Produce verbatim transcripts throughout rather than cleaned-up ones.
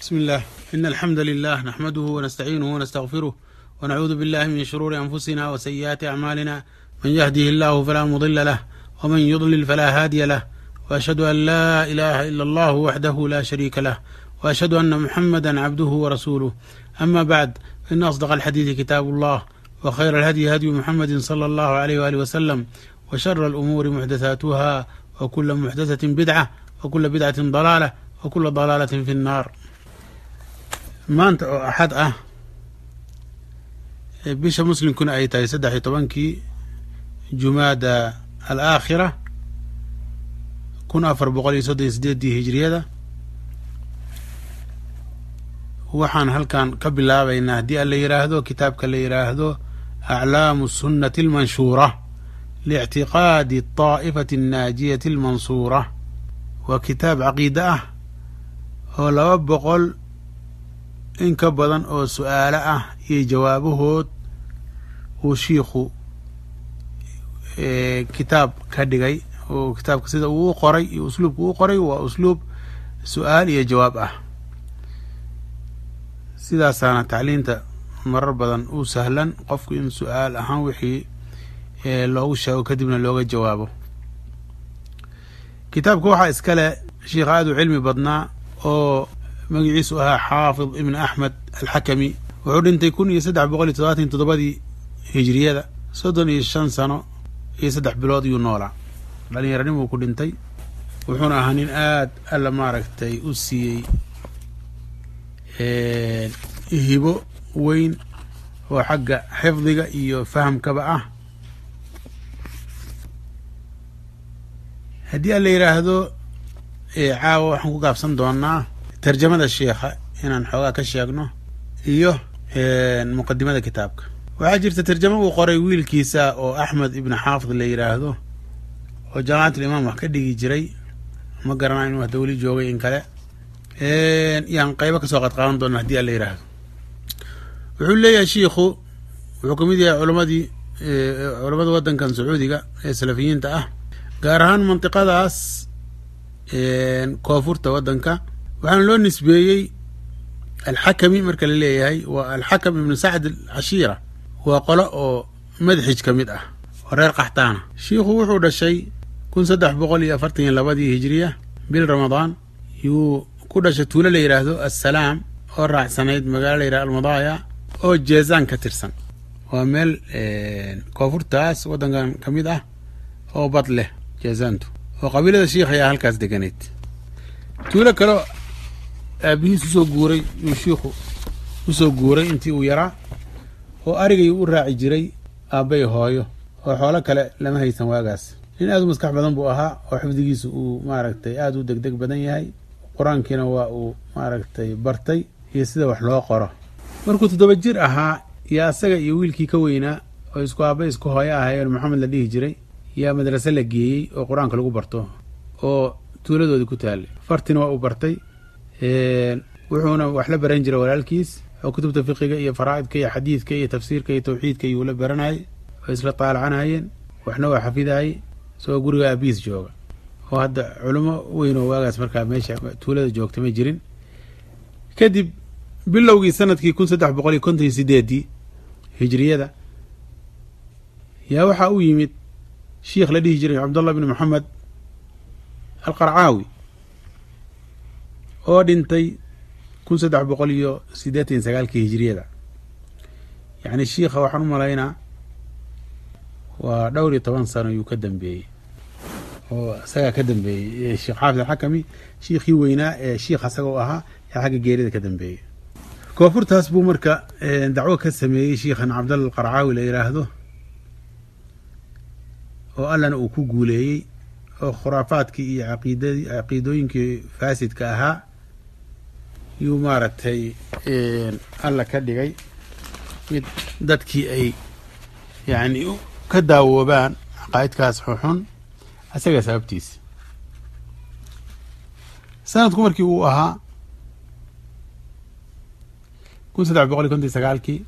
بسم الله. إن الحمد لله نحمده ونستعينه ونستغفره ونعوذ بالله من شرور أنفسنا وسيئات أعمالنا، من يهده الله فلا مضل له ومن يضلل فلا هادي له، وأشهد أن لا إله إلا الله وحده لا شريك له، وأشهد أن محمدا عبده ورسوله. أما بعد، إن أصدق الحديث كتاب الله، وخير الهدي هدي محمد صلى الله عليه وآله وسلم، وشر الأمور محدثاتها، وكل محدثة بدعة، وكل بدعة ضلالة، وكل ضلالة في النار. maanta oo axad ah bisha muslimkuna ay tahay saddex iyo tobankii jumaada alaakhira kun afar boqol iyo soddon iyo sideedii hijriyada, waxaan halkan ka bilaabaynaa haddii alla yidhaahdo kitaabka la yidhaahdo aclaamu sunnati almanshuura liictiqaadi taa'ifati annaajiyati almansuura. waa kitaab caqiide ah oo laba boqol in ka badan oo su-aalo ah iyo jawaabahood uu shiikhu kitaab ka dhigay, oo kitaabka sida uu u qoray iyo usluubka uu qoray waa usluub su-aal iyo jawaab ah. sidaasaana tacliinta marar badan u sahlan qofku in su-aal ahaan wixii loogu sheego kadibna looga jawaabo. kitaabka waxaa iskale shiikh aad u cilmi badnaa oo magaciisu ahaa xaafid ibn axmed alxakami. wuxuu dhintay kun iyo saddex boqol iyo todobaatan iyo toddobadii hijriyada, soddon iyo shan sano iyo saddex bilood iyuu noolaa. dhalinyaranimuu ku dhintay, wuxuuna ahaa nin aad alla maaragtay u siiyey hibo weyn oo xagga xifdiga iyo fahamkaba ah. haddii alla yidhaahdo caawa waxaan ku gaabsan doonaa tarjamada sheikha inaan xoogaa ka sheegno iyo muqadimada kitaabka. waxaa jirta tarjamo uu qoray wiilkiisa oo axmed ibn xaafid la yidhaahdo oo jaamacatul-imaam wax ka dhigi jiray, ma garanaa inuu hadda weli joogay in kale. yaan qaybo kasoo qadqaadan doona haddii alla yidhaahdo. wuxuu leeyahay shiikhu wuxuu kamid yahay culamadii culamada waddankan sacuudiga ee salafiyiinta ah, gaar ahaan mantiqadaas koonfurta waddanka. waxaana loo nisbeeyey alxakami. marka la leeyahay waa alxakam ibnu sacd alcashiira, waa qolo oo madxij ka mid ah oo reer qaxtaana. shiikhu wuxuu dhashay kun saddex boqol iyo afartan iyo labadii hijriya bil ramadaan yuu ku dhashay tuulo la yidhaahdo assalaam oo raacsanayd magaalo la yidhahdo almadaaya oo jeezaan ka tirsan. waa meel koonfurtaas waddankan ka mid ah oo bad leh jeezaantu, oo qabiilada shiikh ayaa halkaas deganayd. tuulo kaleo aabihiis usoo guuray yuu shiikhu usoo guuray intii uu yaraa, oo arigay u raaci jiray aabbay hooyo, oo xoolo kale lama haysan waagaas. nin aad u maskax badan buu ahaa oo xifdigiisu uu maaragtay aad u degdeg badan yahay, qur-aankiina waa uu maaragtay bartay iyo sida wax loo qoro. markuu toddoba jir ahaa iyo asaga iyo wiilkii ka weynaa oo isku aabbay isku hooyo ahaayeen maxamed la dhihi jiray yaa madrase la geeyey oo qur-aanka lagu barto oo tuuladoodii ku taallay. fartina waa uu bartay, wuxuuna wax la baran jiray walaalkiis oo kutubta fiqiga iyo faraa'idka iyo xadiidka iyo tafsiirka iyo tawxiidka iyuu la baranayay, oo isla taalacanayeen, waxna waa xafidayay isagoo guriga aabihiis jooga. oo hadda culimo weyn oo waagaas markaa meesha tuulada joogta ma jirin. kadib bilowgii sanadkii kun saddex boqol iyo konton iyo sideedii hijriyada yaa waxaa u yimid shiikh la dhihi jiray cabdullah bn moxamed alqarcaawi oo dhintay kun saddex boqol iyo siddeetan iyo sagaalkii hijriyada. yacni shiikha waxaan u malaynaa waa dhowr iyo toban sano yuu ka dambeeyey, oo isagaa ka dambeeyey sheekh xaafid alxakami, shiikhii weynaa ee shiikh asagoo ahaa yaa xagga geerida ka dambeeyey. koonfurtaas buu marka dacwo ka sameeyey shiikhan cabdalla alqarcaawi la yidhaahdo, oo allana uu ku guuleeyey, oo khuraafaadkii iyo caqiidadii caqiidooyinkii faasidka ahaa yuu maaragtay alla ka dhigay mid dadkii ay yacni ka daawoobaan caqaa'idkaas xuxun asaga sababtiisa. sanadku markii uu ahaa kun saddex boqol iyo konton iyo sagaalkii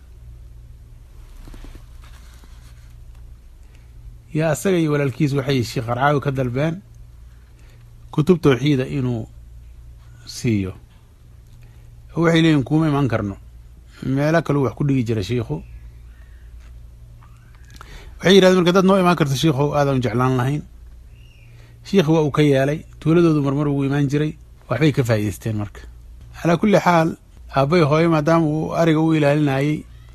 yaa asaga iyo walaalkiis waxay sheekh qarcaawi ka dalbeen kutub tawxiida inuu siiyo waxay leeyihin kuma iman karno meelo kaluu wax ku dhigi jira shiikhu waxay yidhahdeen marka dad noo imaan karta shiikhow aadaan jeclaan lahayn shiikhi waa uu ka yeelay tuuladoodu marmar ugu imaan jiray waxbay ka faa'idaysteen marka calaa kulli xaal aabbay hooyo maadaama uu ariga u ilaalinayey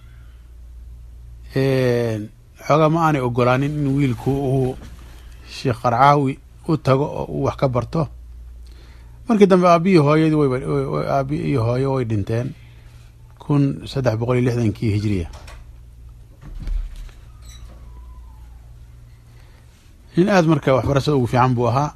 xoogaa ma aanay ogolaanin in wiilku uu sheekh qarcaawi u tago oo uu wax ka barto markii dambe aabbiyi hooyadii way aabbi iyo hooyo way dhinteen kun saddex boqol iyo lixdankii hijiriya nin aada marka waxbarashada ugu fiican buu ahaa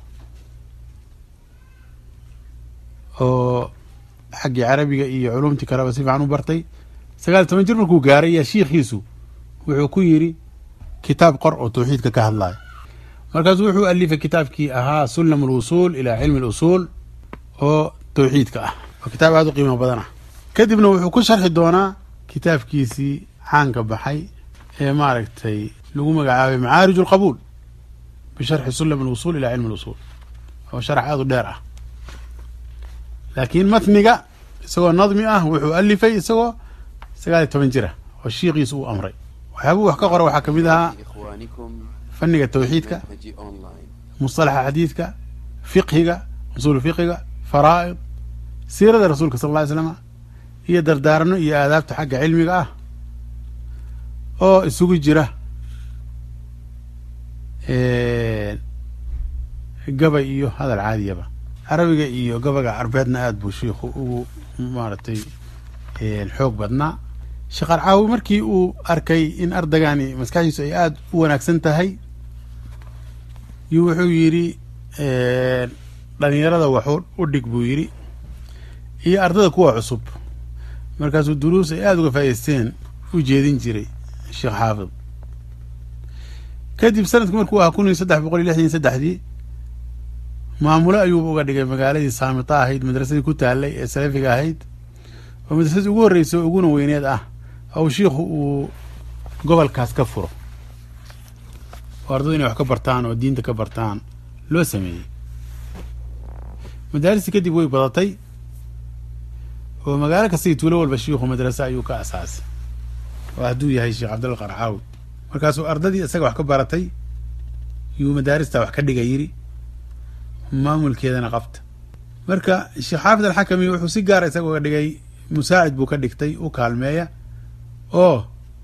oo xaggii carabiga iyo culumtii kaleba si fiican u bartay sagaal iyo toban jir markuu gaaray yaa shiikhiisu wuxuu ku yidhi kitaab qor oo tawxiidka ka hadlaya markaasuu wuxuu alifay kitaabkii ahaa sulam alwusuul ilaa cilmi alusuul oo tawxiidka ah oo kitaab aada u qiimo badan ah kadibna wuxuu ku sharxi doonaa kitaabkiisii caanka baxay ee maaragtay lagu magacaabay macaarij alqabuul bisharxi sulam alwusuul ilaa cilmi alusuul oo sharax aada u dheer ah laakiin matniga isagoo nadmi ah wuxuu alifay isagoo sagaal iyo toban jira oo shiikiisu uu amray waxyaabuu wax ka qora waxaa ka mid ahaa fanniga tawxiidka musطalaxa xadiidka fiqhiga usuul fiqiga faraa'id siirada rasuulka sal lla ly slama iyo dardaarano iyo aadaabta xagga cilmiga ah oo isugu jira gabay iyo hadal caadiyaba carabiga iyo gabaga carbeedna aada buu shiikhu ugu maaragtay xoog badnaa sheekh qarcaawi markii uu arkay in ardagani maskaxdiisu ay aada u wanaagsan tahay yu wuxuu yidhi dhalinyarada waxu u dhig buu yidhi iyo ardada kuwa cusub markaasuu duruus ay aada uga faa'idaysteen u jeedin jiray sheekh xaafid kadib sanadku markuu ahaa kun iyo saddex boqol iyo lixdan iyo saddexdii maamulo ayuu uga dhigay magaaladii saamita ahayd madrasadii ku taalay ee salafiga ahayd oo madrasadii ugu horreysay oo uguna weyneed ah ou shiikhu uu gobolkaas ka furo oo ardadu inay wax ka bartaan oo diinta ka bartaan loo sameeyey madaaristii kadib way badatay oo magaalo kastay tuulo walba shiikhu madrase ayuu ka asaasay oo hadduu yahay sheekh cabdalla qarcaawi markaasuu ardadii isaga wax ka baratay yuu madaarista wax ka dhiga yidhi maamulkeedana qabta marka sheekh xaafid alxakami wuxuu si gaara isaga uga dhigay musaacid buu ka dhigtay u kaalmeeya oo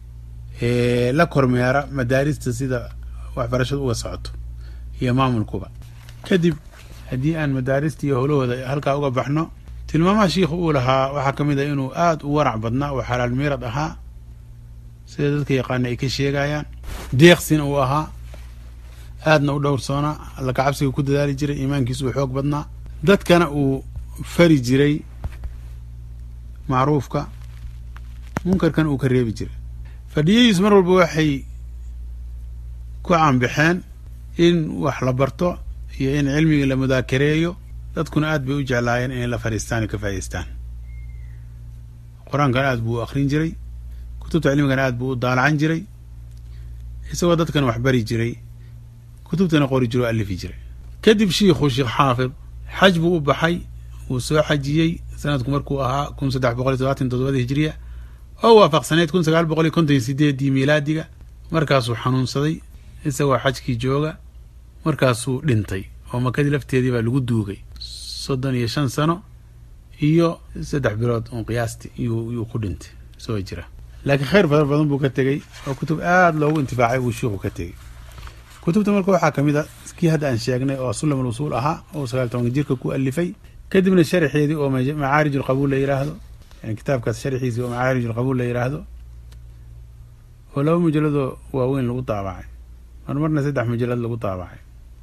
la kormeera madaarista sida waxbarashada uga socoto iyo maamulkuba kadib haddii aan madaarista iyo howlahooda halkaa uga baxno tilmaamaha shiikhu uu lahaa waxaa ka mid ah inuu aada u warac badnaa oo xalaal miirad ahaa sida dadka yaqaana ay ka sheegayaan deeqsina uu ahaa aadna u dhowrsoonaa alla kacabsiga ku dadaali jiray iimaankiisu uu xoog badnaa dadkana uu fari jiray macruufka munkarkana uu ka reebi jiray fadhiyadiisu mar walba waxay ku caanbaxeen in wax la barto iyo in cilmiga la mudaakareeyo dadkuna aad bay u jeclaayeen inay la fadhiistaan o ka faa'idaystaan qur-aankana aad buu u akrin jiray kutubta cilmigana aad buu u daalacan jiray isagoo dadkana wax bari jiray kutubtana qori jiro o alifi jiray kadib shiikhu sheekh xaafid xaj buu u baxay wuu soo xajiyey sanadku markuu ahaa kun saddex boqol iyo todobaatan todobada hijiriya oo waafaqsaneyd kun sagaal boqol iyo konton iyo sideedii miilaadiga markaasuu xanuunsaday isagoo xajkii jooga markaasuu dhintay oo makadii lafteedii baa lagu duugay soddon iyo shan sano iyo saddex bilood un qiyaasti yuu ku dhintay soo jira laakiin khayr badan badan buu ka tegey oo kutub aada loogu intifaacay buu shiikhu ka tegey kutubta marka waxaa ka mid a kii hadda aan sheegnay oo sulam alwusuul ahaa oo sagaal tobanka jirka ku alifay kadibna sharxeedii oo macaarij alqabuul la yidhaahdo yani kitaabkaas sharxiisii oo macaarij alqabuul la yidhaahdo oo laba mujalladoo waaweyn lagu daabacay mar marna saddex mujallad lagu daabacay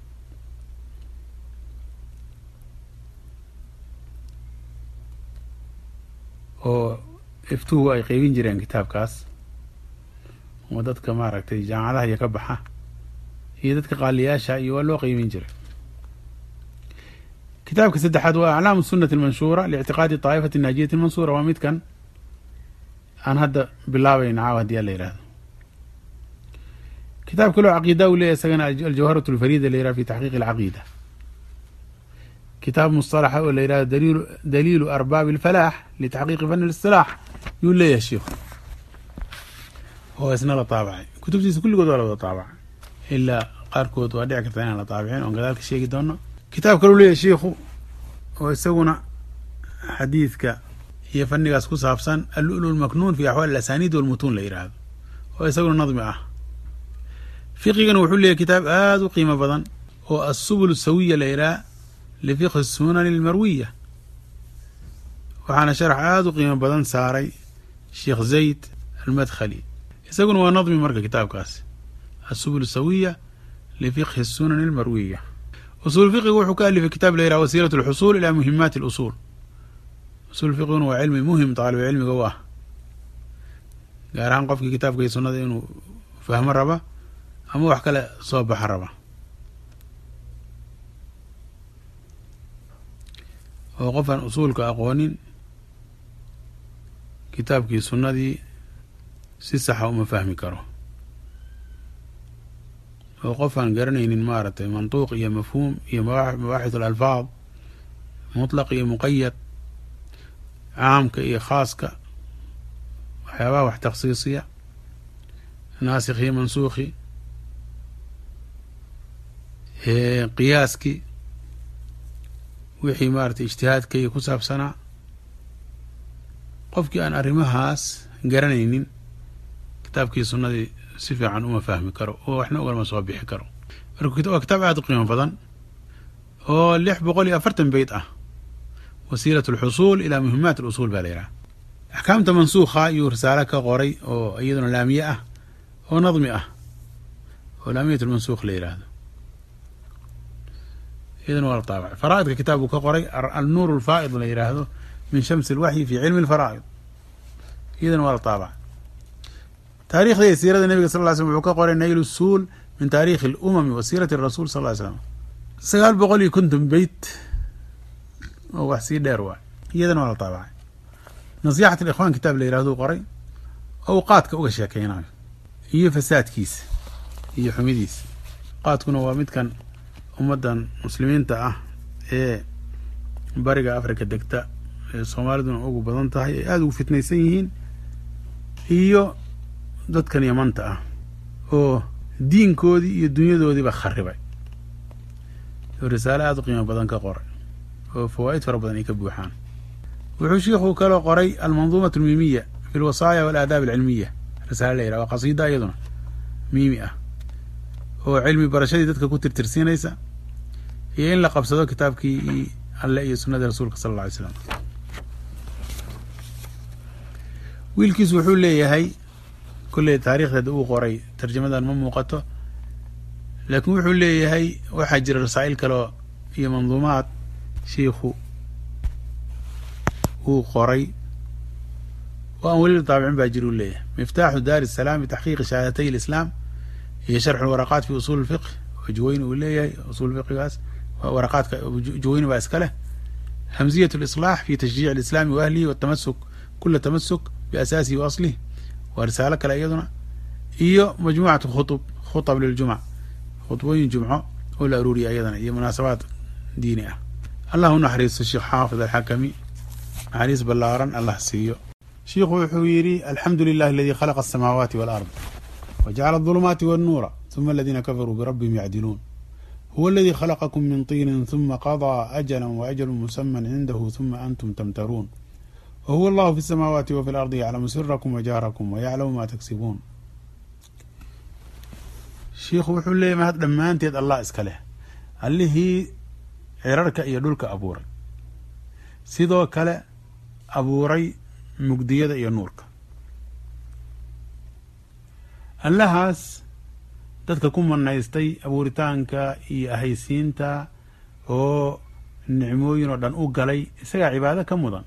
oo iftuhu ay qeybin jireen kitaabkaas oo dadka maaragtay jaamacadaha iyo ka baxa iyo dadka qaaliyaasha iyo waa loo qeybin jiray kitaabka saddexaad waa aclaamu sunati almanshuura liictiqaadi taa'ifati naajiyati almansuura waa midkan aan hadda bilaabayna caawa hadii la yihahdo kitaab kaloo caqiida u leeyahy isagana aljawharat alfarida la yihahdo fi taxqiiqi alcaqiida kitaab mustalaxa oo la yidhahdo daliil daliilu arbaabi alfalaax litaxqiiqi fani listilaax yuu leeyahay shiikhu oo isna la taabacay. kutubtiisa kulligood waa la wada taabacay ilaa qaarkood waa dhici karta inaan la taabicin oon gadaalka sheegi doono. kitaab kaleu leeyahay shiikhu oo isaguna xadiidka iyo fanigaas ku saabsan allu'lu lmaknuun fi axwaali alasaniid walmutuun la yidhaahdo oo isaguna nadmi ah. fiqigana wuxuu leeyahy kitaab aada u qiimo badan oo asubul sawiya la yidhaha lifiqhi sunani almarwiya, waxaana sharax aada u qiimo badan saaray sheekh zayd almadkhali. isaguna waa nadmi marka kitaabkaas asubul sawiya lifiqhi sunani almarwiya. usuul fiqiga wuxuu ka alifay kitaab la yidhaha wasiilat alxusuul ilaa muhimaati alusuul. usuul fiqiguna waa cilmi muhim taalibu cilmiga u ah, gaar ahaan qofkii kitaabka iyo sunnada inuu fahmo raba ama wax kale soo baxa raba. oo qofaan usuulka aqoonin kitaabkii sunnadii si saxa uma fahmi karo, oo qofaan garanaynin maaragtay mantuuq iyo mafhuum iyo mabaaxith alalfaad, mutlaq iyo muqayad, caamka iyo khaaska, waxyaabaha wax takhsiisiya, naasikh iyo mansuukhi, qiyaaskii, wixii maaragtay ijtihaadka iyo ku saabsanaa. qofkii aan arrimahaas garanaynin kitaabkii sunnadii si fiican uma fahmi karo oo waxna ugalama soo bixi karo. marka waa kitaab aada u qiimo badan oo lix boqol iyo afartan beyt ah. wasiilat alxusuul ilaa muhimaat alusuul baa la yidhaha. axkaamta mansuukha iyuu risaalo ka qoray oo iyaduna laamiye ah oo nadmi ah oo laamiyat lmansuukh la yidhaahdo. iyadana waa la taabacay. faraa'idka kitaab buu ka qoray alnuur alfaa'id la yidhaahdo min shamsi alwaxyi fi cilmi alfaraa'id. iyadana waa la taabacay. taarikhda iyo siirada nebiga sal ly slm wuxuu ka qoray nayl usuul min taarikhi alumami wa siirati rasuul sal ly slam. sagaal boqol iyo konton beyt oo wax sii dheer waay. iyadana waa la taabacay. nasixat alikhwaan kitaab la yidhahduu qoray oo qaadka uga sheekeynayo iyo fasaadkiisa iyo xumidiisa. qaadkuna waa midkan ummaddan muslimiinta ah ee bariga afrika degta ee soomaaliduna ugu badan tahay ay aada ugu fitnaysan yihiin, iyo dadkan yamanta ah oo diinkoodii iyo dunyadoodiiba kharibay. oo risaale aada u qiimo badan ka qoray oo fawaa'id fara badan ay ka buuxaan. wuxuu shiikhu kaloo qoray almanduumat almiimiya fi alwasaaya waalaadaab alcilmiya. risaale la yidhaha waa qasiida iyaduna miimi ah oo cilmi barashadii dadka ku tirtirsiinaysa iyo in la qabsado kitaabkii alle iyo sunnadii rasuulka sala alla alay slam. wiilkiisu wuxuu leeyahay kolley taariikhdeeda uu qoray tarjamadan ma muuqato, laakiin wuxuu leeyahay waxaa jira rasaa'il kaleo iyo manduumaad shiikhu uu qoray oo aan weli la taabicin baa jira uu leeyahay. miftaaxu daari salaam bitaxqiiqi shahaadatay alislaam iyo sharxu lwaraqaat fi usuul fiqh oo juwayni uu leeyahay. usuul fiqigaas waraqaadka juwayni baa iska leh. hamziyat lislaax fi tashjiic alislaami wa ahlihi watamasuk kula tamasuk biasaasihi wa aslih waa risaalo kale iyaduna. iyo majmuucatu khutub khutab liljumca, khudbooyin jumco oo la aruuriya iyadana iyo munaasabaad diini ah. allah u naxariisto sheekh xaafid alxakami, naxariis ballaaran allah siiyo. shiikhu wuxuu yidhi alxamdu lilahi aladii khalaqa asamaawaati walard wajacala adulumaati wannuura huma aladiina kafaruu birabbihim yacdiluun huwa aladii khalaqakum min tiinin huma qadaa ajalan waajalun musaman cindahu huma antum tamtaruun wahuwa allahu fi samaawaati wa fi lardi yaclamu sirakum wajaarakum wayaclamu maa taksibuun. shiikhu wuxuu leeyahy mahad dhammaanteed allah iska leh, allihii cirarka iyo dhulka abuuray, sidoo kale abuuray mugdiyada iyo nuurka. allahaas dadka ku manaystay abuuritaanka iyo ahaysiinta oo nicmooyin oo dhan u galay isagaa cibaado ka mudan.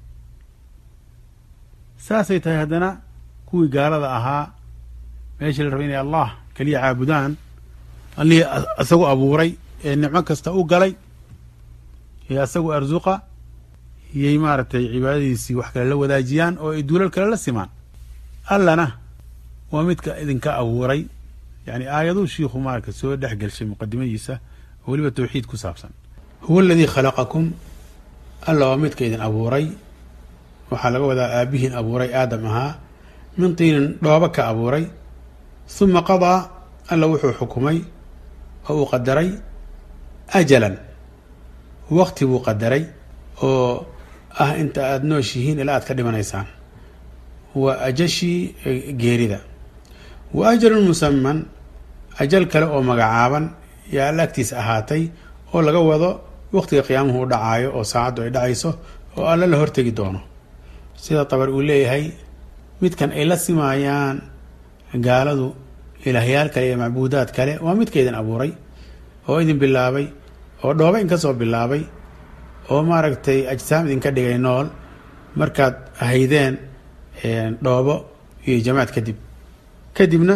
saasay tahay haddana kuwii gaalada ahaa meeshii la rabay inay allah keliya caabudaan, allihii isagu abuuray ee nicmo kasta u galay ee isagu arsuqa iyay maaragtay cibaadadiisii wax kale la wadaajiyaan oo ay duulal kale la simaan. allana waa midka idinka abuuray. yani aayaduu shiikhu maaragta soo dhex gelshay muqadimadiisa oo weliba tawxiid ku saabsan. huwa aladii khalaqakum alla waa midka idin abuuray waxaa laga wadaa aabihiin abuuray aadam ahaa min tiinin dhooba ka abuuray huma qadaa alla wuxuu xukumay oo uu qadaray ajalan waqti buu qadaray oo ah inta aada nooshihiin ilaa aad ka dhimanaysaan waa ajashii geerida wa ajalun musaman ajal kale oo magacaaban yaa alla agtiisa ahaatay oo laga wado waqtiga qiyaamuhu u dhacaayo oo saacaddu ay dhacayso oo alla la hortegi doono sida tabar uu leeyahay midkan ay la simaayaan gaaladu ilaahyaal kale iyo macbuudaad kale waa midka idin abuuray oo idin bilaabay oo dhooba in ka soo bilaabay oo maaragtay ajsaam idinka dhigay nool markaad ahaydeen dhoobo iyo jamaad kadib kadibna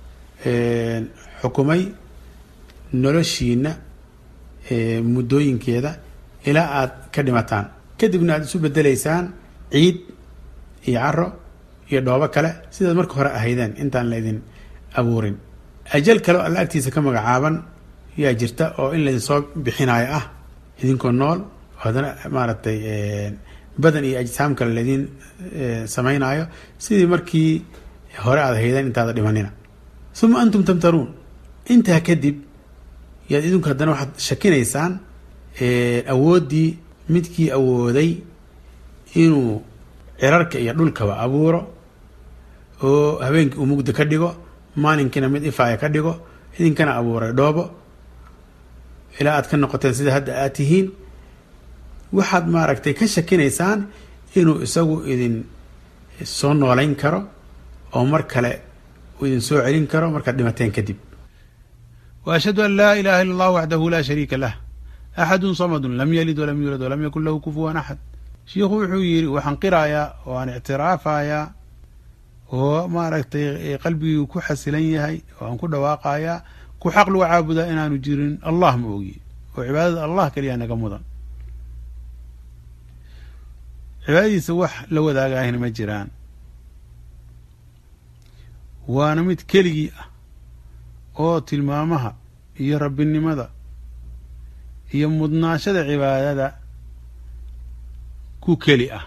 xukumay noloshiina muddooyinkeeda ilaa aad ka dhimataan kadibna aada isu bedelaysaan ciid iyo caro iyo dhoobo kale sidaad marka hore ahaydeen intaan la idin abuurin ajal kale oo alla agtiisa ka magacaaban yaa jirta oo in laydin soo bixinaayo ah idinkoo nool haddana maaragtay badan iyo ajsaam kale laydin samaynaayo sidii markii hore aada ahaydeen intaada dhimanina uma antum tamtaruun intaa kadib yaad idinku haddana waxaad shakinaysaan awooddii midkii awooday inuu cirarka iyo dhulkaba abuuro oo habeenkii uu mugdi ka dhigo maalinkiina mid ifaaya ka dhigo idinkana abuuray dhoobo ilaa aad ka noqoteen sida hadda aad tihiin waxaad maaragtay ka shakinaysaan inuu isagu idin soo noolayn karo oo mar kale uu idin soo celin karo markaad dhimateen kadib wa ashhadu an laa ilaha illa allah waxdahu laa shariika lah axadun samadun lam yalid walam yuulad walam yakun lahu kufuwan axad shiikhu wuxuu yidhi waxaan qirayaa oo aan ictiraafayaa oo maaragtay qalbigii ku xasilan yahay oo aan ku dhawaaqayaa ku xaq lagu caabudaa inaanu jirin allah ma ogi oo cibaadada allah keliya naga mudan cibaadadiisa wax la wadaagaahina ma jiraan waana mid keligii ah oo tilmaamaha iyo rabbinimada iyo mudnaashada cibaadada ku keli ah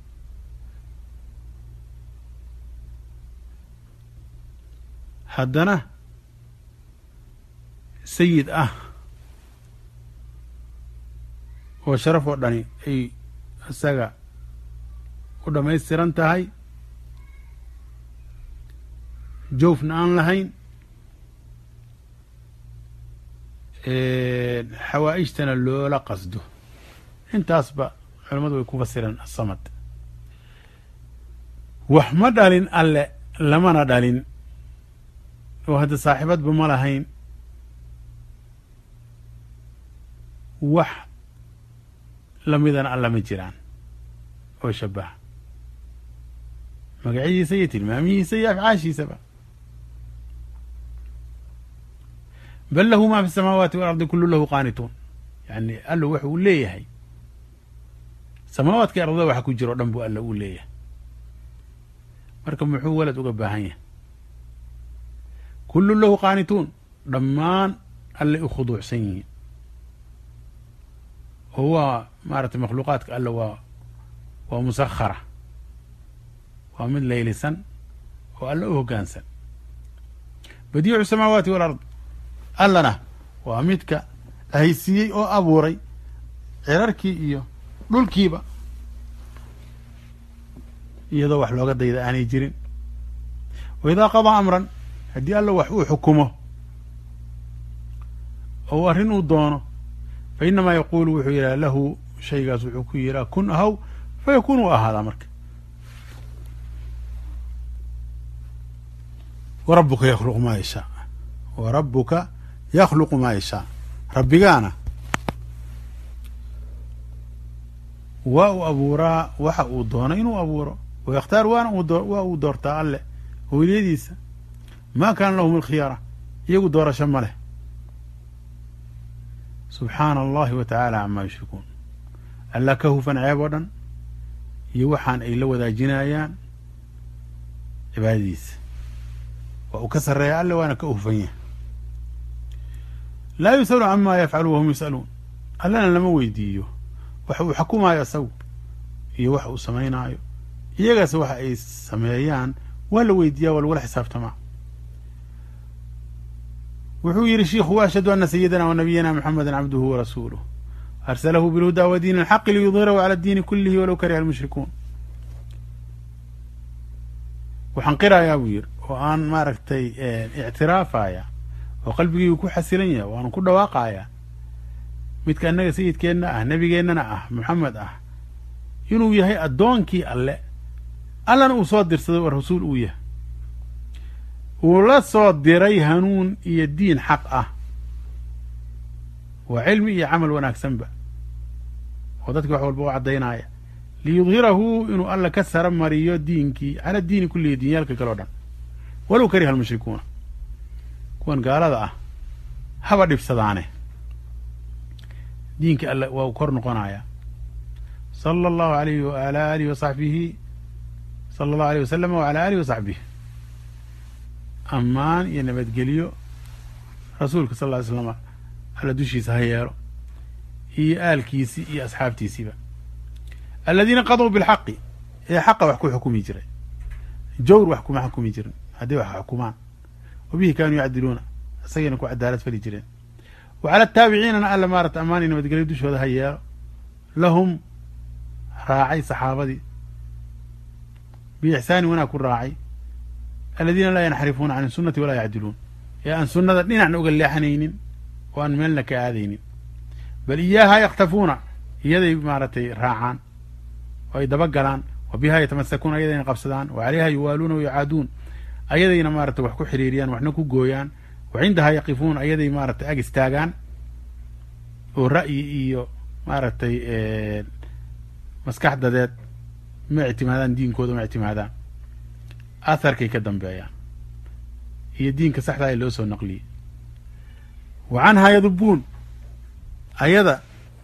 haddana sayid ah oo sharaf oo dhani ay isaga u dhammaystiran tahay joofna aan lahayn xawaa-ijtana loola qasdo intaasba culamadu way ku fasireen asamad wax ma dhalin alle lamana dhalin oo hadda saaxiibadba ma lahayn wax lamidana alla ma jiraan oo shabaha magacyadiisa iyo tilmaamihiisa iyo afcaashiisaba bal lahu ma fi الsamaawaati walardi kulu lahu qaanituun yani alla waxa uu leeyahay samaawaadka ardada waxa ku jiro o dhan buu alla uu leeyahay marka muxuu walad uga baahan yahay kulu lahu qaanituun dhammaan allay u khuduucsan yihiin oo waa maaragtay makhluuqaadka alla waa waa musakhara waa mid laylisan oo alla u hoggaansan badiicu الsamaawaati walard allana waa midka ahaysiiyey oo abuuray cirarkii iyo dhulkiiba iyadoo wax looga dayda aanay jirin wa idaa qadaa amran haddii alla wax uu xukumo oo arrin uu doono fa inamaa yaquulu wuxuu yidhaha lahu shaygaas wuxuu ku yidhaha kun ahaw fa yakuun u ahaadaa marka wa rabbuka yakhluqu maa yashaa wa rabbuka yakhluqu maa yashaa rabbigaana waa uu abuuraa waxa uu doono inuu abuuro wayakhtaar waana waa uu doortaa alle howliyadiisa maa kaana lahum alkhiyara iyagu doorasho ma leh subxaana allahi wa tacaala camaa yushrikuun alla ka hufan ceeb oo dhan iyo waxaan ay la wadaajinayaan cibaadadiisa waa uu ka sarreeya alle waana ka hufan yahay laa yus'alu camaa yafcalu wahum yus'aluun allana lama weydiiyo waxa uu xukumaayo isagu iyo waxa uu samaynaayo iyagaas waxa ay sameeyaan waa la weydiiyaa waa lagula xisaabtamaa wuxuu yidhi shiikhu waashhadu ana sayidana wa nabiyana muxameda cabduhu wa rasuuluh arsalahu bilhudaa wa diin alxaqi liyudhirahu cala addiini kullihi walow kariha almushrikuun waxaan qirayaa buu yidhi oo aan maaragtay ictiraafaya oo qalbigaygu ku xasilan yahay waanu ku dhawaaqayaa midka annaga sayidkeenna ah nebigeennana ah maxamed ah inuu yahay addoonkii alle allana uu soo dirsaday oo rasuul uu yahay uu la soo diray hanuun iyo diin xaq ah waa cilmi iyo camal wanaagsanba oo dadki wax walba u caddaynaya liyudhirahu inuu alla ka sara mariyo diinkii cala diini kullihi diinyaalka kale o dhan walow kariha almushrikuuna kuwan gaalada ah haba dhibsadaane diinka alle waa uu kor noqonayaa sala allahu alayhi waala alihi wasaxbihi sala allahu alayh wasalama wala alihi wasaxbihi ammaan iyo nabadgelyo rasuulka sal ly slama alla dushiisa ha yeelo iyo aalkiisii iyo asxaabtiisiiba aladiina qaduu bilxaqi ee xaqa wax ku xukumi jiray jawr wax kuma xukumi jirin hadday wax xukumaan wa bihi kaanuu yacdiluuna isagayna ku cadaalad fali jireen wa cala ataabiciinana alla maarata ammaan iyo nabadgelyo dushooda ha yeelo lahum raacay saxaabadii biixsaani wanaag ku raacay aladiina laa yanxarifuuna can sunnati walaa yacdiluun ee aan sunnada dhinacna uga leexanaynin oo aan meelna ka aadaynin bal iyaaha yakhtafuuna iyaday maaragtay raacaan oo ay dabagalaan wa bihaa yatamasakuuna ayadayna qabsadaan wa calayha yuwaaluuna wayucaaduun ayadayna maaragtay wax ku xiriiriyaan waxna ku gooyaan wa cindahaa yaqifuun ayaday maaragtay ag istaagaan oo ra'yi iyo maaragtay maskax dadeed ma ictimaadaan diinkooda ma ictimaadaan aharkay ka dambeeyaan iyo diinka saxdaa ee loo soo naqliyey wa canhaa yadubuun ayada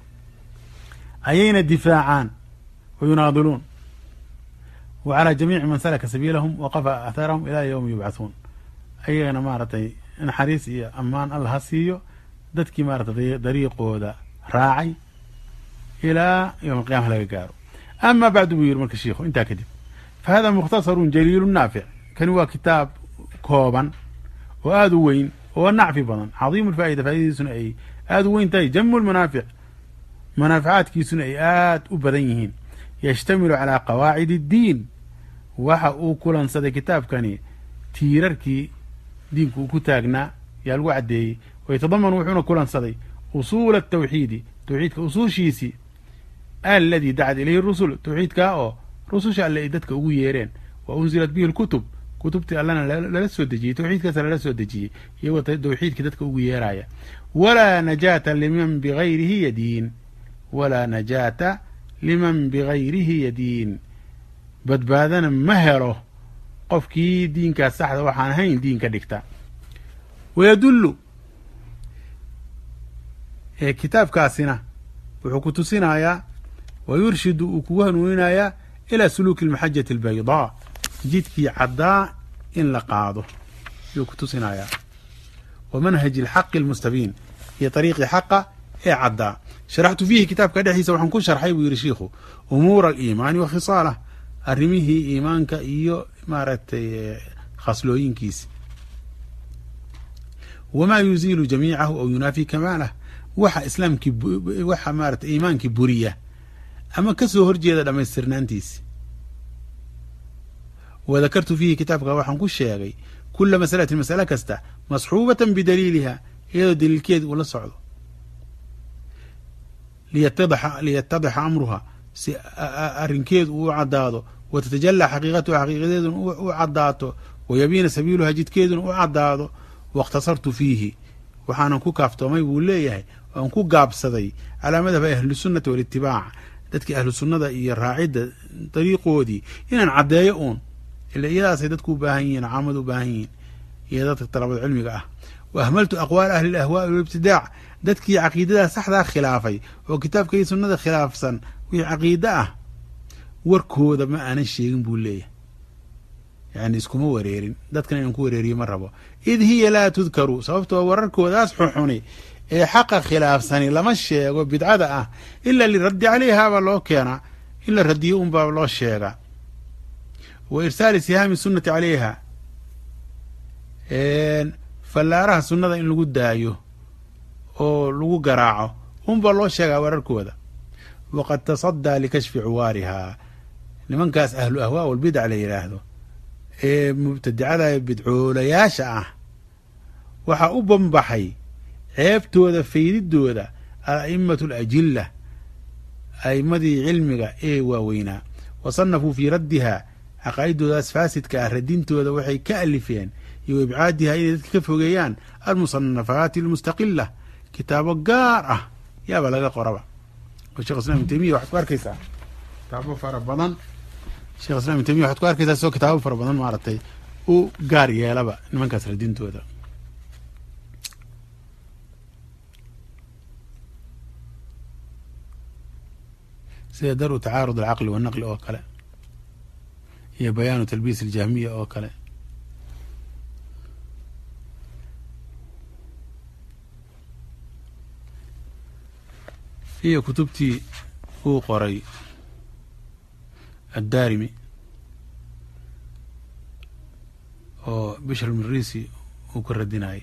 ayayna difaacaan wa yunaadiluun wa calaa jamiici man salaka sabiilahum wa qafa athaarahum ilaa yowmi yubcathuun ayagana maaragtay naxariis iyo ammaan alla ha siiyo dadkii maaratay dariiqooda raacay ilaa yowm alqiyama laga gaaro ama bacdu buu yidhi marka shiikhu intaa kadib fa hada mukhtasarun jaliilu naafic kani waa kitaab kooban oo aada u weyn oo nacfi badan cadiimu lfaa'ida faa'idadiisuna ay aada u weyn tahay jamu lmanaafic manaaficaadkiisuna ay aad u badan yihiin yashtamilu calaa qawaacid addiin waxa uu kulansaday kitaabkani tiirarkii diinku uu ku taagnaa yaa lagu caddeeyey wayatadamanu wuxuuna kulansaday usuula atawxiidi tawxiidka usuushiisii aladii dacad ilayhi rusul tawxiidkaa oo rususha alle ay dadka ugu yeereen wa unzilat bihi lkutub kutubtii allana lala soo dejiyey tawxiidkaasa lala soo dejiyey iyagoo tawxiidkii dadka ugu yeeraya walaa najaata liman bigayrihi yadiin walaa najaata liman bigayrihi yadiin badbaadana ma helo qofkii diinkaas saxda waxaan ahayn diin ka dhigta wayadullu kitaabkaasina wuxuu ku tusinayaa wayurshidu uu kugu hanuuninayaa ilaa suluuki almaxajati albaydaa jidkii caddaa in la qaado yuu ku tusinayaa wa manhaji alxaqi almustabiin iyo ariiqii xaqa ee caddaa sharaxtu fiihi kitaabka dhexdiisa waxaan ku sharxay buu yidhi shiikhu umuura aliimaani wa khisaalah arrimihii iimaanka iyo maaragtay khaslooyinkiisi wamaa yuziilu jamiicahu aw yunaafi kamaalah waxa islaamkii waxa maaratay iimaankii buriya ama ka soo horjeeda dhammaystirnaantiisi wadakartu fiihi kitaabka waxaan ku sheegay kula masalatin masale kasta masxuubatan bidaliiliha iyadoo daliilkeed uu la socdo liyatadixa amruha si arrinkeedu uu caddaado wa tatajalaa xaqiiqatuha xaqiiqadeeduna u caddaato wayabiina sabiiluha jidkeeduna u caddaado waاkhtasartu fiihi waxaanan ku kaaftoomay buu leeyahay oan ku gaabsaday calaa madhab ahlusunnati walitibaac dadkii ahlu sunnada iyo raacidda dariiqoodii inaan caddeeyo uun ila iyadaasay dadku u baahan yihiin oo caamadu u baahan yihiin iyo dadka talabada cilmiga ah wa ahmaltu aqwaal ahli alahwaa'i walibtidaac dadkii caqiidadaas saxdaa khilaafay oo kitaabka iyo sunnada khilaafsan wixii caqiide ah warkooda ma aanan sheegin buu leeyahay yani iskuma wareerin dadkana inaan ku wareeriyo ma rabo. id hiya laa tudkaru, sababtoo wararkoodaas xuxuni ee xaqa khilaafsani lama sheego bidcada ah ila liraddi calayha baa loo keenaa, in la radiyo un baa loo sheegaa. wa irsaali sihaami sunnati calayha, fallaaraha sunnada in lagu daayo oo lagu garaaco unbaa loo sheegaa wararkooda. waqad tasadaa likashfi cuwaarihaa, nimankaas ahlu ahwaa walbidca la yidhaahdo ee mubtadicada bidcoolayaasha ah waxaa u banbaxay ceebtooda faydidooda ala'imatu alajilla, a'immadii cilmiga ee waaweynaa. wasanafuu fii raddihaa, caqaa'idoodaas faasidka ah radintooda waxay ka alifeen iyo ibcaadihaa inay dadka ka fogeeyaan almusanafaati almustaqila, kitaabo gaar ah yaaba laga qoraba. oo shekh islam ibn taymiya waxaad ku arkaysaa kitaabo fara badan, shekh islam ibn taymiya waxaad ku arkaysaa soo kitaabo fara badan maaragtay u gaar yeelaba nimankaas radintooda. sida daru tacaarud alcaqli wanaqli oo kale iyo bayaanu talbiis aljahmiya oo kale. iyo kutubtii uu qoray addaarimi oo bishr almirisi uu ku radinayay.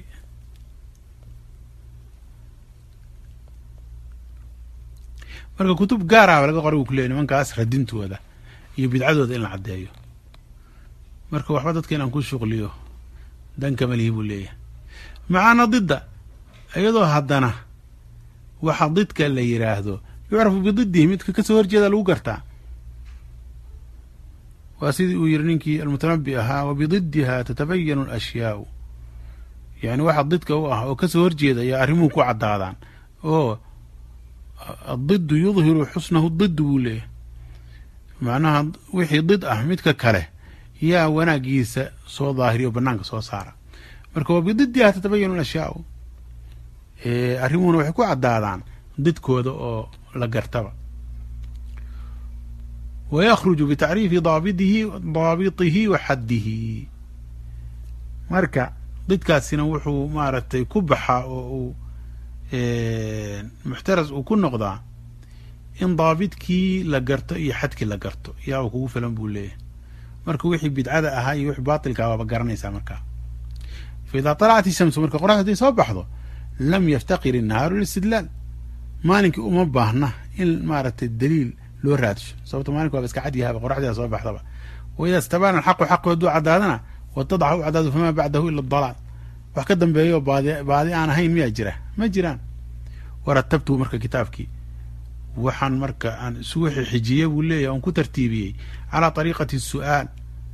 marka kutub gaar ah laga qoray uu ku leeyay nimankaas radintooda iyo bidcadooda in la caddeeyo. marka waxba dadka inaan ku shuqliyo dan kama lihi buu leeyahay. macaana didda, iyadoo haddana waxa didka la yidhaahdo yucrafu bididihi, midka kasoo horjeeda lagu gartaa. waa sidii uu yiri ninkii almutanabi ahaa, wabididiha tatabayanu alashyaau, yani waxa didka u ah oo kasoo horjeeda ayaa arrimuhu ku caddaadaan. oo addidu yudhiru xusnahu did buu leeyahay, macnaha wixii did ah midka kale yaa wanaagiisa soo daahiriyo banaanka soo saara. marka wabididiha tatabayanu alashyaau, arrimuhuna waxay ku caddaadaan didkooda oo la gartaba. wayakhruju bitacriifi daabidihi daabitihi wa xaddihi, marka didkaasina wuxuu maaragtay ku baxaa oo uu muxtaras uu ku noqdaa in daabidkii la garto iyo xadkii la garto yaa u kugu filan buu leeyahay. marka wixii bidcada ahaa iyo wixii baatilka waaba garanaysaa markaa. fa idaa طalacat ishamsu, marka qoraxda haday soo baxdo, lam yaftaqir innahaaru listidlaal, maalinkii uma baahna in maaragtay daliil loo raadsho, sababto maalinka waaba iska cadyahaba qoraxdeeda soo baxdaba. wa ida istabaana alxaqu xaqu hadduu caddaadana watadaxa u caddaado famaa bacdahu ila dalaal, wax ka dambeeyo baadi baadi aan ahayn miyaa jira? ma jiraan. waratabtu marka kitaabkii waxaan marka aan isugu xijiye buu leeyahay on ku tartiibiyey calaa ariiqati su'aal,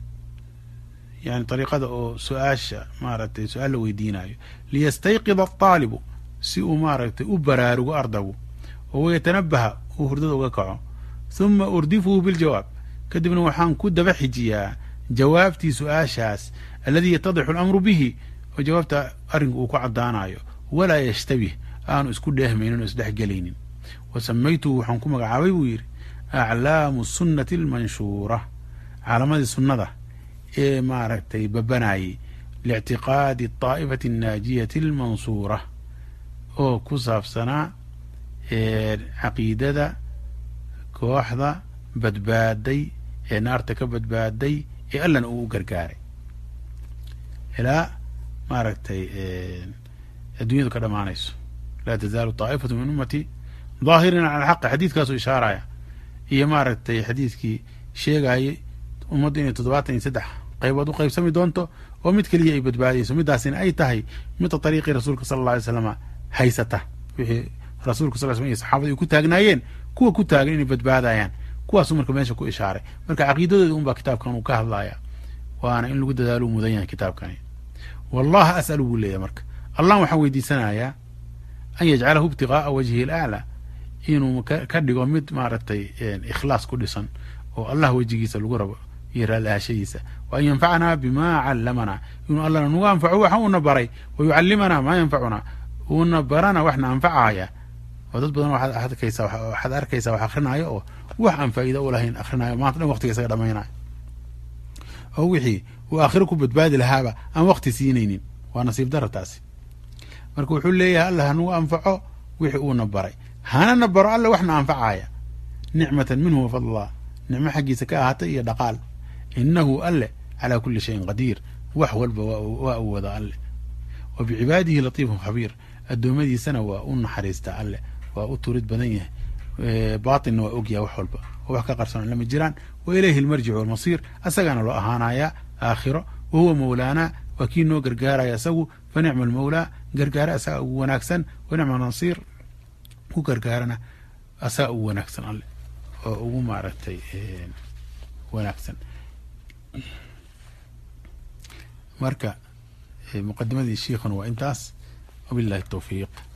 yani ariiqada oo su-aasha maaragtay su-aal la weydiinayo. liyastayqida aalibu, si uu maaragtay u baraarugo ardagu, oo wayatanabaha uu hurdada uga kaco. huma urdifuhu biljawaab, kadibna waxaan ku daba xijiyaa jawaabtii su-aashaas alladii yatadixu alamru bihi, oo jawaabta arrinku uu ku caddaanayo. walaa yashtabih, aanu isku dheehmaynin oo isdhexgelaynin. wa samaytuhu waxaan ku magacaabay buu yidhi aclaamu sunnati almanshuura, caalamadii sunnada ee maaragtay babanayey liictiqaadi aa'ifati annaajiyati almansuura, oo ku saabsanaa caqiidada kooxda badbaaday ee naarta ka badbaaday ee allana uu u gargaaray ilaa maaragtay adduunyadu ka dhamaanayso. laa tazaalu taa'ifatu min ummati daahiriina cala alxaqi, xadiidkaasuu ishaaraya iyo maaragtay xadiidkii sheegayay ummaddu inay toddobaatan iyo saddex qaybood u qaybsami doonto oo mid keliya ay badbaadayso, midaasina ay tahay midda ariiqii rasuulka sala alla alay slama haysata, wixii rasuulka sal slam iyo saxaabada ay ku taagnaayeen kuwa ku taagan inay badbaadayaan, kuwaasuu marka meesha ku ishaaray. marka caqiidadooda unbaa kitaabkan uu ka hadlaya, waana in lagu dadaalo mudan yahay kitaabkani. wallaha as'alu buu leeyahay marka allah waxaan weydiisanayaa an yajcalahu ibtiqaa'a wajhi alaclaa, inuu ka dhigo mid maaragtay ikhlaas ku dhisan oo allah wejigiisa lagu rabo iyo raallahashadiisa. wa an yanfacanaa bimaa callamanaa, inuu allana nagu anfaco waxa uuna baray, wa yucallimanaa maa yanfacunaa, uuna barana waxna anfacaya. oo dad badan waxaad arkaysaa waxaad arkaysaa wax akrinaayo oo wax aan faa'iida u lahayn akrinaayo maanta dhan waqtiga isaga dhamaynaayo. oo wixii uu aakhiro ku badbaadi lahaaba aan waqti siinaynin waa nasiib daro taasi marka wuxuu leeyahay alla hanugu anfaco wixii uuna baray hanana baro alla waxna anfacaya nicmatan minhu wafadla nicmo xaggiisa ka ahaatay iyo dhaqaal inahu alle calaa kuli shayin qadiir wax walba waa u wada alle wa bicibaadihi latiifun khabiir addoommadiisana waa u naxariistaa alle waa u turid badan yahay baatinna waa ogyahay wax walba oo wax ka qarsoon lama jiraan wa ilayhi almarjicu walmasiir asagaana loo ahaanayaa aakhiro wahuwa mawlaanaa waa kii noo gargaaraya isagu fa nicma almawlaa gargaara asaga ugu wanaagsan wa nicma nasiir ku gargaarana asaga ugu wanaagsan alle oo ugu maaragtay wanaagsan marka muqadimadii shiikhuna waa intaas wabillahi tawfiiq